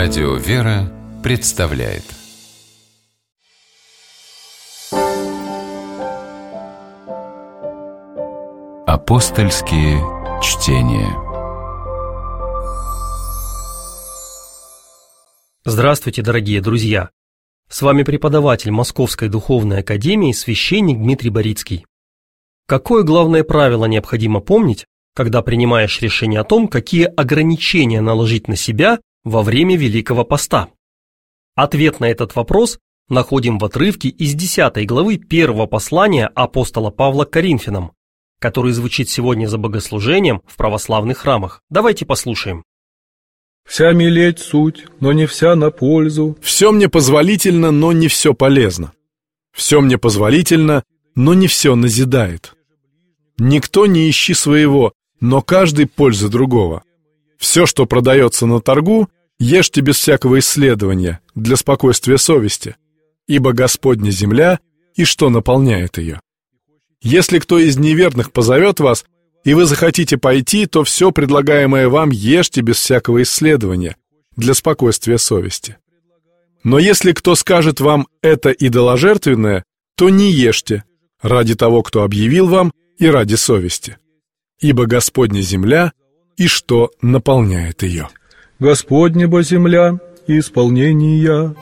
Радио «Вера» представляет Апостольские чтения. Здравствуйте, дорогие друзья! С вами преподаватель Московской Духовной Академии, священник Дмитрий Борицкий. Какое главное правило необходимо помнить, когда принимаешь решение о том, какие ограничения наложить на себя во время Великого Поста? Ответ на этот вопрос находим в отрывке из 10 главы 1 послания апостола Павла к Коринфянам, который звучит сегодня за богослужением в православных храмах. Давайте послушаем. «Вся милеть суть, но не вся на пользу. Все мне позволительно, но не все полезно. Все мне позволительно, но не все назидает. Никто не ищи своего, но каждый пользы другого. Все, что продается на торгу, ешьте без всякого исследования, для спокойствия совести, ибо Господня земля, и что наполняет ее. Если кто из неверных позовет вас, и вы захотите пойти, то все предлагаемое вам ешьте без всякого исследования, для спокойствия совести. Но если кто скажет вам это идоложертвенное, то не ешьте, ради того, кто объявил вам, и ради совести. Ибо Господня земля, и что наполняет ее. Господня бо земля и исполнения».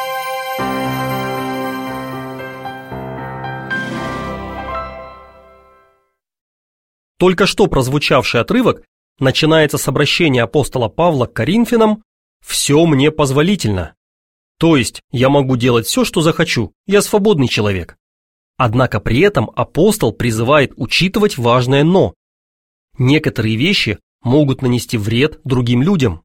Только что прозвучавший отрывок начинается с обращения апостола Павла к Коринфянам «Все мне позволительно». То есть я могу делать все, что захочу, я свободный человек. Однако при этом апостол призывает учитывать важное «но». Некоторые вещи могут нанести вред другим людям.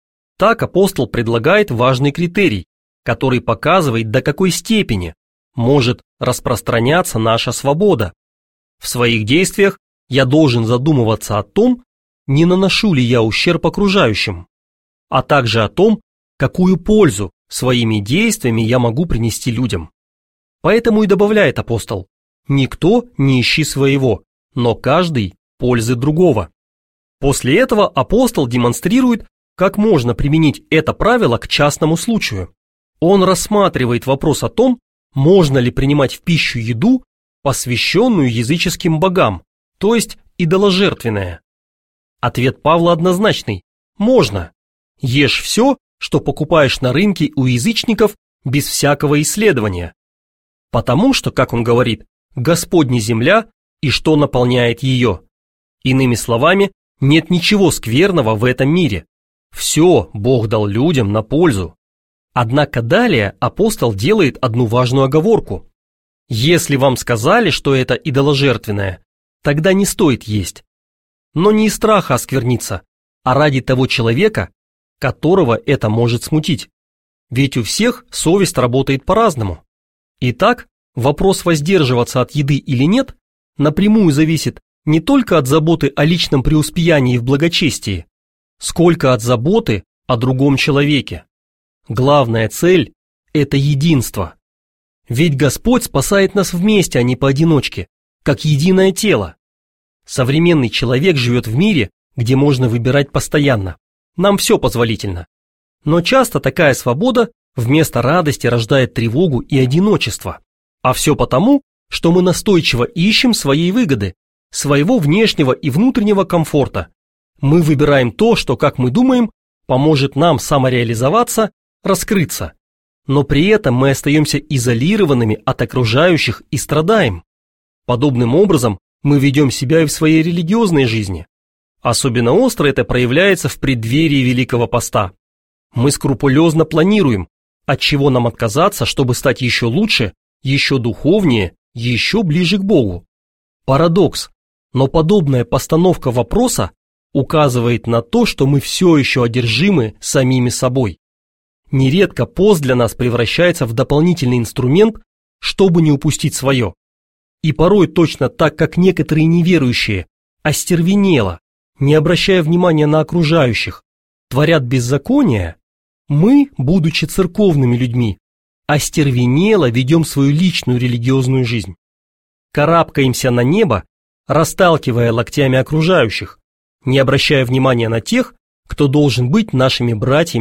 Так апостол предлагает важный критерий, который показывает, до какой степени может распространяться наша свобода. В своих действиях я должен задумываться о том, не наношу ли я ущерб окружающим, а также о том, какую пользу своими действиями я могу принести людям. Поэтому и добавляет апостол: «Никто не ищи своего, но каждый пользы другого». После этого апостол демонстрирует, как можно применить это правило к частному случаю. Он рассматривает вопрос о том, можно ли принимать в пищу еду, посвященную языческим богам, то есть идоложертвенное. Ответ Павла однозначный: можно. Ешь все, что покупаешь на рынке у язычников, без всякого исследования. Потому что, как он говорит, Господня земля и что наполняет ее. Иными словами, нет ничего скверного в этом мире. Все Бог дал людям на пользу. Однако далее апостол делает одну важную оговорку. Если вам сказали, что это идоложертвенное, тогда не стоит есть. Но не из страха оскверниться, а ради того человека, которого это может смутить. Ведь у всех совесть работает по-разному. Итак, вопрос воздерживаться от еды или нет напрямую зависит не только от заботы о личном преуспеянии в благочестии, сколько от заботы о другом человеке. Главная цель – это единство. Ведь Господь спасает нас вместе, а не поодиночке, как единое тело. Современный человек живет в мире, где можно выбирать постоянно. Нам все позволительно. Но часто такая свобода вместо радости рождает тревогу и одиночество. А все потому, что мы настойчиво ищем своей выгоды, своего внешнего и внутреннего комфорта. Мы выбираем то, что, как мы думаем, поможет нам самореализоваться, раскрыться. Но при этом мы остаемся изолированными от окружающих и страдаем. Подобным образом мы ведем себя и в своей религиозной жизни. Особенно остро это проявляется в преддверии Великого Поста. Мы скрупулезно планируем, от чего нам отказаться, чтобы стать еще лучше, еще духовнее, еще ближе к Богу. Парадокс, но подобная постановка вопроса указывает на то, что мы все еще одержимы самими собой. Нередко пост для нас превращается в дополнительный инструмент, чтобы не упустить свое. И порой точно так, как некоторые неверующие остервенело, не обращая внимания на окружающих, творят беззаконие, мы, будучи церковными людьми, остервенело ведем свою личную религиозную жизнь. Карабкаемся на небо, расталкивая локтями окружающих, не обращая внимания на тех, кто должен быть нашими братьями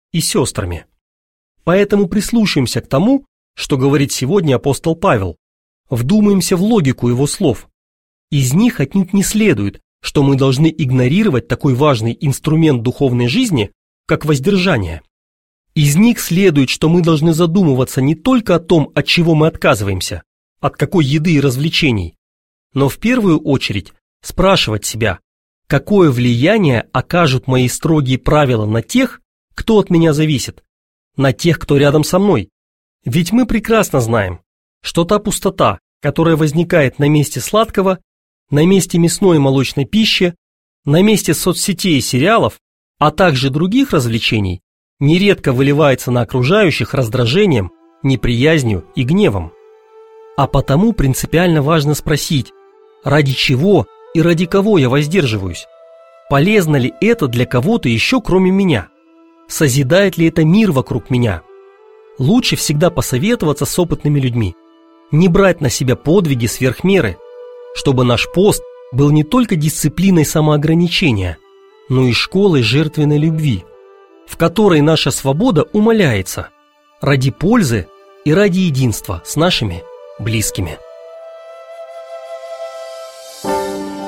и сестрами. Поэтому прислушаемся к тому, что говорит сегодня апостол Павел, вдумаемся в логику его слов. Из них отнюдь не следует, что мы должны игнорировать такой важный инструмент духовной жизни, как воздержание. Из них следует, что мы должны задумываться не только о том, от чего мы отказываемся, от какой еды и развлечений, но в первую очередь спрашивать себя, какое влияние окажут мои строгие правила на тех, кто от меня зависит, на тех, кто рядом со мной. Ведь мы прекрасно знаем, что та пустота, которая возникает на месте сладкого, на месте мясной и молочной пищи, на месте соцсетей и сериалов, а также других развлечений, нередко выливается на окружающих раздражением, неприязнью и гневом. А потому принципиально важно спросить, ради чего и ради кого я воздерживаюсь? Полезно ли это для кого-то еще, кроме меня? Созидает ли это мир вокруг меня? Лучше всегда посоветоваться с опытными людьми, не брать на себя подвиги сверх меры, чтобы наш пост был не только дисциплиной самоограничения, но и школой жертвенной любви, в которой наша свобода умаляется ради пользы и ради единства с нашими близкими.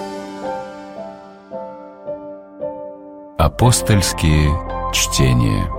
Апостольские чтения.